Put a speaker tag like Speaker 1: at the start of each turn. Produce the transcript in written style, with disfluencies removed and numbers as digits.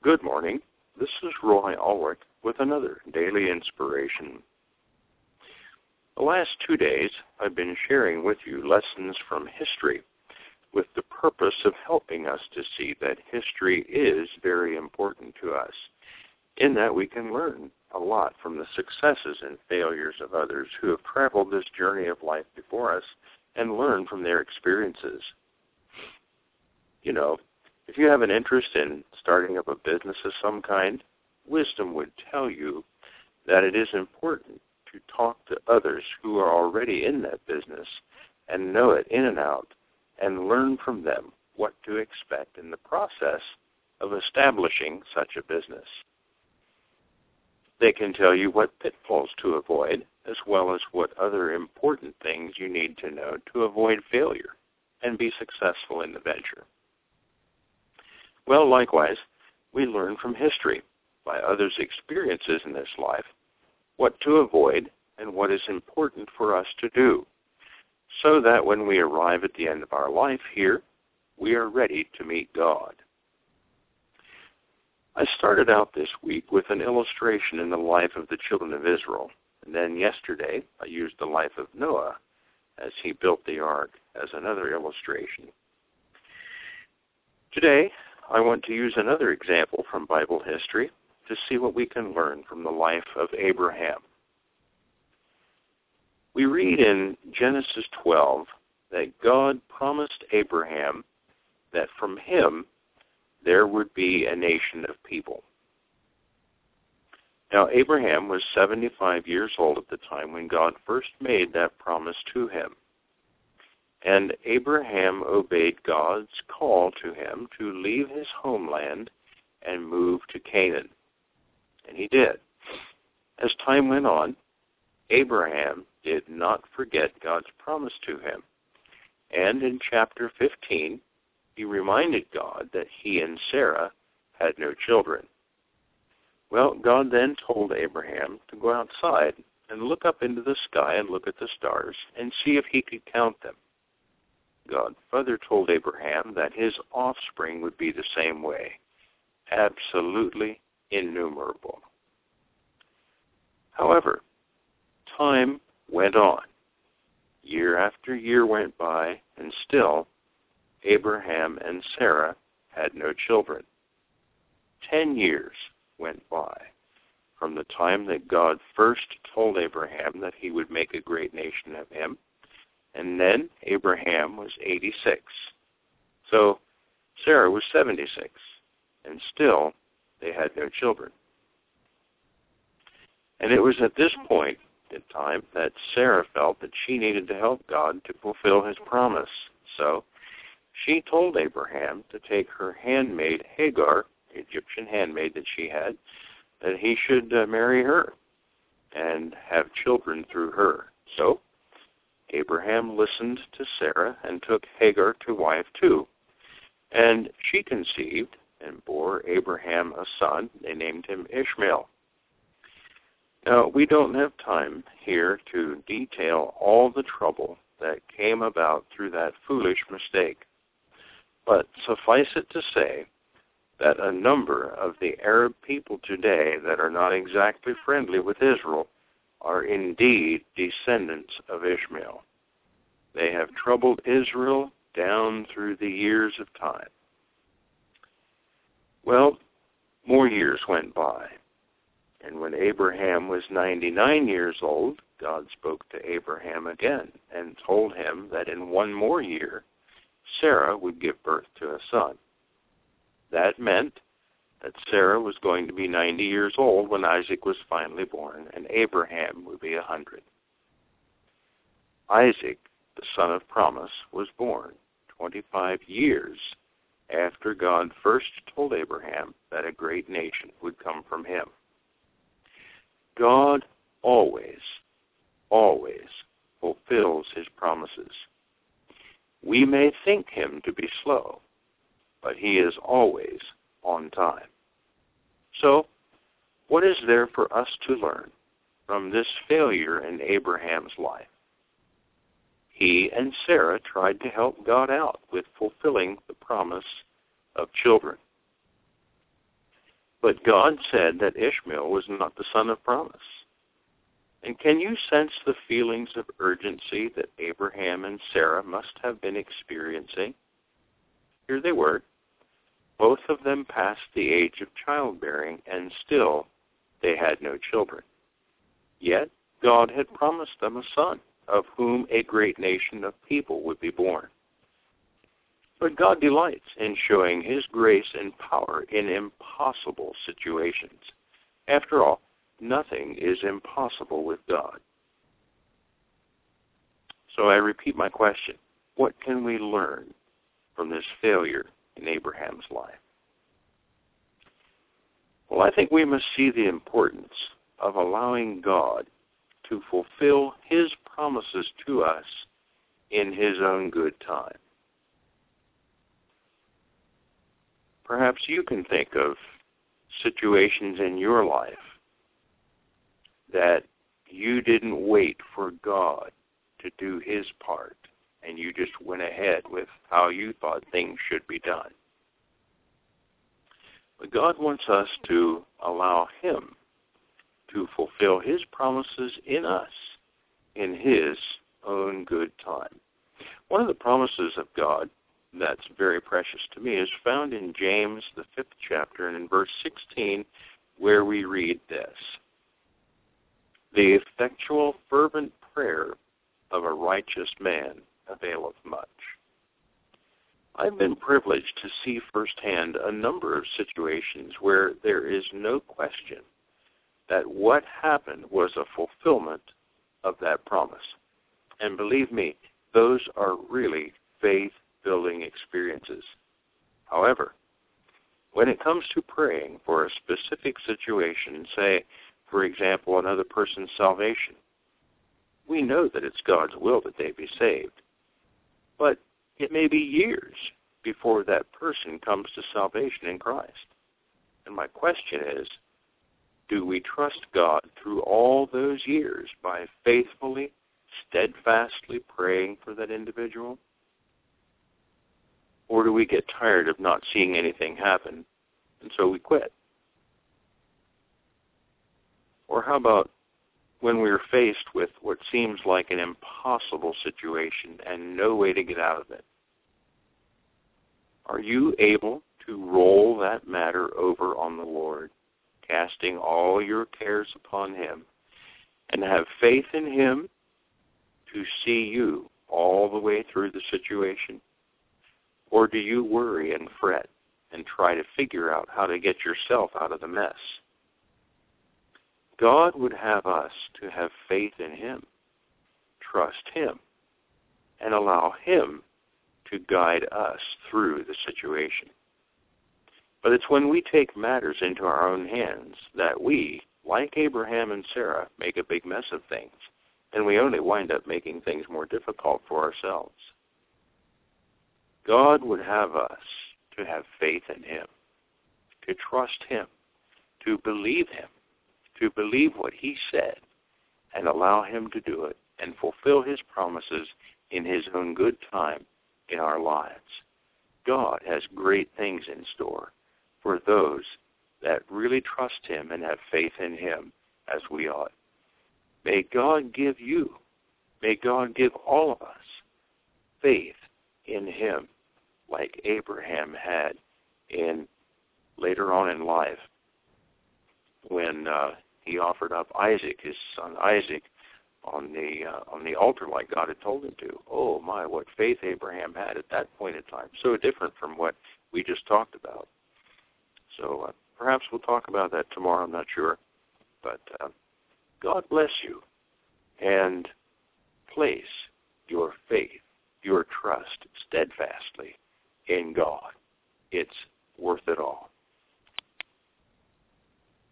Speaker 1: Good morning. This is Roy Ulrich with another daily inspiration. The last 2 days, I've been sharing with you lessons from history with the purpose of helping us to see that history is very important to us, in that we can learn a lot from the successes and failures of others who have traveled this journey of life before us and learn from their experiences. You know, if you have an interest in starting up a business of some kind, wisdom would tell you that it is important to talk to others who are already in that business and know it in and out and learn from them what to expect in the process of establishing such a business. They can tell you what pitfalls to avoid, as well as what other important things you need to know to avoid failure and be successful in the venture. Well, likewise, we learn from history, by others' experiences in this life, what to avoid and what is important for us to do, so that when we arrive at the end of our life here, we are ready to meet God. I started out this week with an illustration in the life of the children of Israel, and then yesterday I used the life of Noah as he built the ark as another illustration. Today, I want to use another example from Bible history to see what we can learn from the life of Abraham. We read in Genesis 12 that God promised Abraham that from him there would be a nation of people. Now, Abraham was 75 years old at the time when God first made that promise to him. And Abraham obeyed God's call to him to leave his homeland and move to Canaan. And he did. As time went on, Abraham did not forget God's promise to him. And in chapter 15, he reminded God that he and Sarah had no children. Well, God then told Abraham to go outside and look up into the sky and look at the stars and see if he could count them. God further told Abraham that his offspring would be the same way, absolutely innumerable. However, time went on. Year after year went by, and still Abraham and Sarah had no children. 10 years went by from the time that God first told Abraham that he would make a great nation of him, and then Abraham was 86. So Sarah was 76, and still they had no children. And it was at this point in time that Sarah felt that she needed to help God to fulfill his promise. So she told Abraham to take her handmaid Hagar, the Egyptian handmaid that she had, that he should marry her and have children through her. So Abraham listened to Sarah and took Hagar to wife too. And she conceived and bore Abraham a son. They named him Ishmael. Now, we don't have time here to detail all the trouble that came about through that foolish mistake. But suffice it to say that a number of the Arab people today that are not exactly friendly with Israel are indeed descendants of Ishmael. They have troubled Israel down through the years of time. Well, more years went by, and when Abraham was 99 years old, God spoke to Abraham again and told him that in 1 more year, Sarah would give birth to a son. That meant that Sarah was going to be 90 years old when Isaac was finally born, and Abraham would be 100. Isaac, the son of promise, was born 25 years after God first told Abraham that a great nation would come from him. God always fulfills his promises. We may think him to be slow, but he is always on time. So, what is there for us to learn from this failure in Abraham's life? He and Sarah tried to help God out with fulfilling the promise of children. But God said that Ishmael was not the son of promise. And can you sense the feelings of urgency that Abraham and Sarah must have been experiencing? Here they were, both of them past the age of childbearing, and still they had no children. Yet God had promised them a son, of whom a great nation of people would be born. But God delights in showing his grace and power in impossible situations. After all, nothing is impossible with God. So I repeat my question. What can we learn from this failure in Abraham's life? Well, I think we must see the importance of allowing God to fulfill his promises to us in his own good time. Perhaps you can think of situations in your life that you didn't wait for God to do his part, and you just went ahead with how you thought things should be done. But God wants us to allow him to fulfill his promises in us in his own good time. One of the promises of God that's very precious to me is found in James, the 5th chapter, and in verse 16, where we read this: "The effectual, fervent prayer of a righteous man availeth much." I've been privileged to see firsthand a number of situations where there is no question that what happened was a fulfillment of that promise. And believe me, those are really faith-building experiences. However, when it comes to praying for a specific situation, say, for example, another person's salvation, we know that it's God's will that they be saved. But it may be years before that person comes to salvation in Christ. And my question is, do we trust God through all those years by faithfully, steadfastly praying for that individual? Or do we get tired of not seeing anything happen, and so we quit? Or how about when we're faced with what seems like an impossible situation and no way to get out of it? Are you able to roll that matter over on the Lord, casting all your cares upon him, and have faith in him to see you all the way through the situation? Or do you worry and fret and try to figure out how to get yourself out of the mess? God would have us to have faith in him, trust him, and allow him to guide us through the situation. But it's when we take matters into our own hands that we, like Abraham and Sarah, make a big mess of things, and we only wind up making things more difficult for ourselves. God would have us to have faith in him, to trust him, to believe him, to believe what he said, and allow him to do it and fulfill his promises in his own good time in our lives. God has great things in store for those that really trust him and have faith in him as we ought. May God give you, may God give all of us faith in him like Abraham had in later on in life when he offered up Isaac, his son Isaac, on the altar like God had told him to. Oh my, what faith Abraham had at that point in time. So different from what we just talked about. So perhaps we'll talk about that tomorrow, I'm not sure. But God bless you, and place your faith, your trust steadfastly in God. It's worth it all.